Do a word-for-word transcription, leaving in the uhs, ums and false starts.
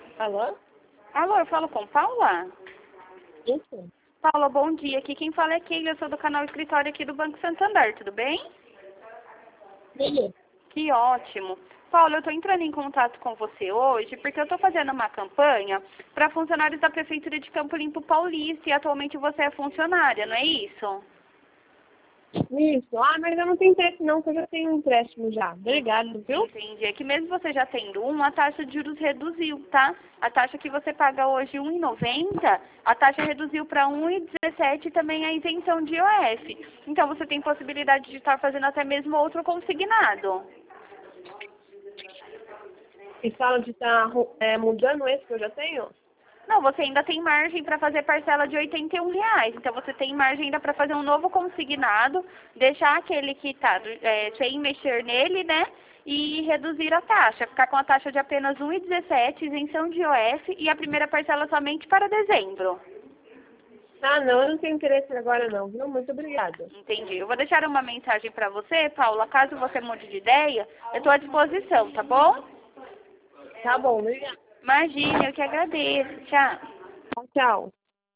Alô? Alô, eu falo com Paula? Isso? Paula, bom dia. Aqui quem fala é Keila, eu sou do canal Escritório aqui do Banco Santander, tudo bem? Beleza. Que ótimo. Paula, eu estou entrando em contato com você hoje porque eu estou fazendo uma campanha para funcionários da Prefeitura de Campo Limpo Paulista e atualmente você é funcionária, não é isso? Isso. Ah, mas eu não tenho interesse não, porque eu já tenho um empréstimo já. Obrigado, viu? Entendi. É que mesmo você já tendo um, a taxa de juros reduziu, tá? A taxa que você paga hoje um real e noventa centavos, a taxa reduziu para um real e dezessete centavos e também a isenção de I O F. Então você tem possibilidade de estar fazendo até mesmo outro consignado. E falam de estar é, mudando esse que eu já tenho? Não, você ainda tem margem para fazer parcela de oitenta e um reais. Então você tem margem ainda para fazer um novo consignado, deixar aquele que está é, sem mexer nele, né? E reduzir a taxa, ficar com a taxa de apenas um real e dezessete centavos, isenção de I O F e a primeira parcela somente para dezembro. Ah, não, eu não tenho interesse agora não, viu? Muito obrigada. Entendi. Eu vou deixar uma mensagem para você, Paula. Caso você mude de ideia, eu estou à disposição, tá bom? Tá bom, obrigada. Imagine, eu que agradeço. Tchau. Tchau.